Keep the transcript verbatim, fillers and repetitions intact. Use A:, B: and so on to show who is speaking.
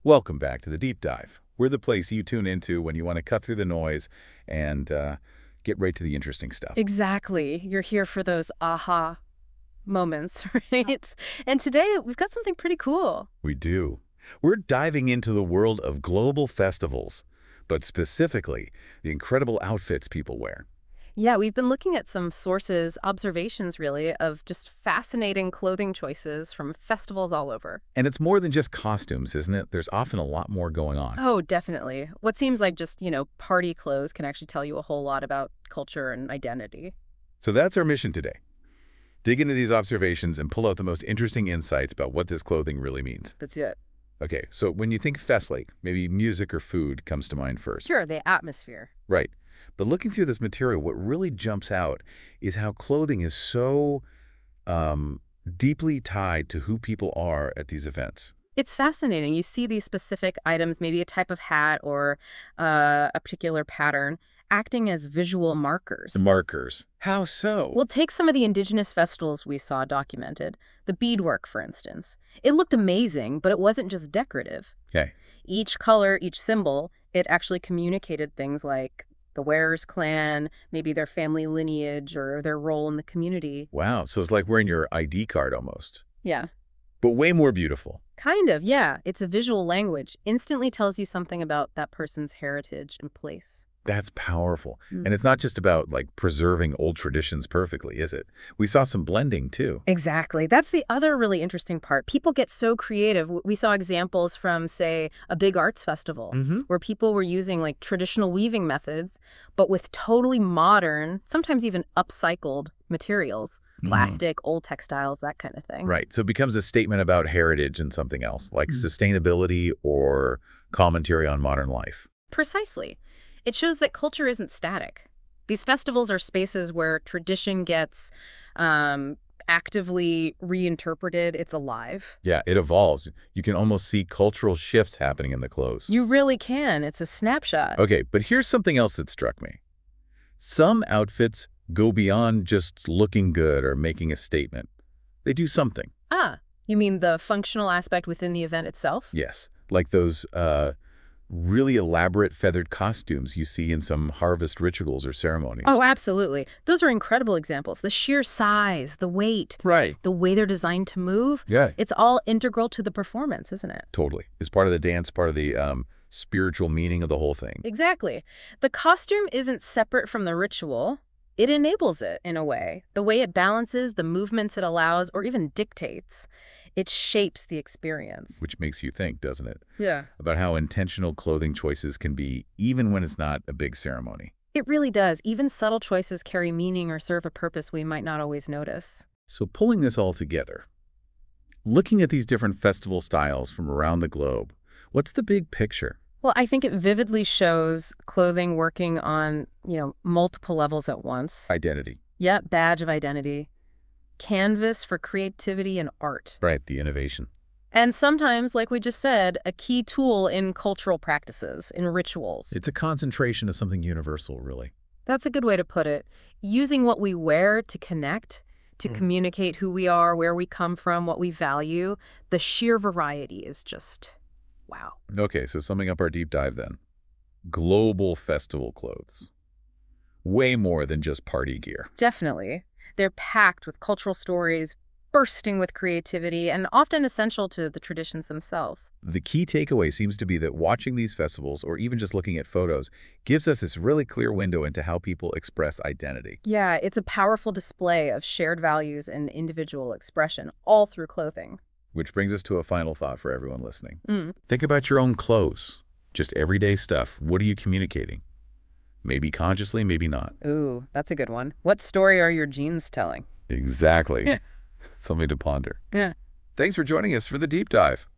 A: Welcome back to the Deep Dive. We're the place you tune into when you want to cut through the noise and uh, get right to the interesting stuff.
B: Exactly. You're here for those aha moments, right? And today we've got something pretty cool.
A: We do. We're diving into the world of global festivals, but specifically the incredible outfits people wear.
B: Yeah, we've been looking at some sources, observations really, of just fascinating clothing choices from festivals all over.
A: And it's more than just costumes, isn't it? There's often a lot more going on.
B: Oh, definitely. What seems like just, you know, party clothes can actually tell you a whole lot about culture and identity.
A: So that's our mission today. Dig into these observations and pull out the most interesting insights about what this clothing really means.
B: That's it.
A: Okay, so when you think Festlake, maybe music or food comes to mind first.
B: Sure, the atmosphere.
A: Right. But looking through this material, what really jumps out is how clothing is so um, deeply tied to who people are at these events.
B: It's fascinating. You see these specific items, maybe a type of hat or uh, a particular pattern, acting as visual markers.
A: The markers. How so?
B: Well, take some of the indigenous festivals we saw documented. The beadwork, for instance. It looked amazing, but it wasn't just decorative.
A: Okay.
B: Each color, each symbol, it actually communicated things like the wearer's clan, maybe their family lineage or their role in the community.
A: Wow, so it's like wearing your I D card almost.
B: Yeah.
A: But way more beautiful.
B: Kind of, yeah. It's a visual language. Instantly tells you something about that person's heritage and place.
A: That's powerful.
B: Mm.
A: And it's not just about, like, preserving old traditions perfectly, is it? We saw some blending, too.
B: Exactly. That's the other really interesting part. People get so creative. W- We saw examples from, say, a big arts festival
A: Mm-hmm.
B: where people were using like traditional weaving methods, but with totally modern, sometimes even upcycled materials, plastic, old textiles, that kind of thing.
A: Right. So it becomes a statement about heritage and something else, like sustainability or commentary on modern life.
B: Precisely. It shows that culture isn't static. These festivals are spaces where tradition gets um, actively reinterpreted. It's alive.
A: Yeah, it evolves. You can almost see cultural shifts happening in the clothes.
B: You really can. It's a snapshot.
A: Okay, but here's something else that struck me. Some outfits go beyond just looking good or making a statement. They do something.
B: Ah, you mean the functional aspect within the event itself?
A: Yes, like those uh, really elaborate feathered costumes you see in some harvest rituals or ceremonies.
B: Oh, absolutely. Those are incredible examples. The sheer size, the weight,
A: right.
B: the way they're designed to move,
A: Yeah,
B: it's all integral to the performance, isn't it?
A: totally. It's part of the dance, part of the um, spiritual meaning of the whole thing.
B: Exactly. The costume isn't separate from the ritual. It enables it, in a way. The way it balances, the movements it allows, or even dictates. It shapes the experience.
A: Which makes you think, doesn't it,
B: Yeah.
A: about how intentional clothing choices can be even when it's not a big ceremony.
B: It really does. Even subtle choices carry meaning or serve a purpose we might not always notice.
A: So pulling this all together, looking at these different festival styles from around the globe, what's the big picture?
B: Well, I think it vividly shows clothing working on, you know, multiple levels at once.
A: Identity.
B: Yep, badge of identity. Canvas for creativity and art.
A: Right, the innovation.
B: And sometimes, like we just said, a key tool in cultural practices, in rituals.
A: It's a concentration of something universal, really.
B: That's a good way to put it. Using what we wear to connect, to
A: Mm.
B: communicate who we are, where we come from, what we value. The sheer variety is just, wow.
A: Okay, so summing up our deep dive then. Global festival clothes. Way more than just party gear.
B: Definitely. They're packed with cultural stories, bursting with creativity, and often essential to the traditions themselves.
A: The key takeaway seems to be that watching these festivals, or even just looking at photos, gives us this really clear window into how people express identity.
B: Yeah, it's a powerful display of shared values and individual expression, all through clothing.
A: Which brings us to a final thought for everyone listening.
B: Mm.
A: Think about your own clothes. Just everyday stuff. What are you communicating? Maybe consciously, maybe not.
B: Ooh, that's a good one. What story are your jeans telling?
A: Exactly. Something to ponder.
B: Yeah.
A: Thanks for joining us for the deep dive.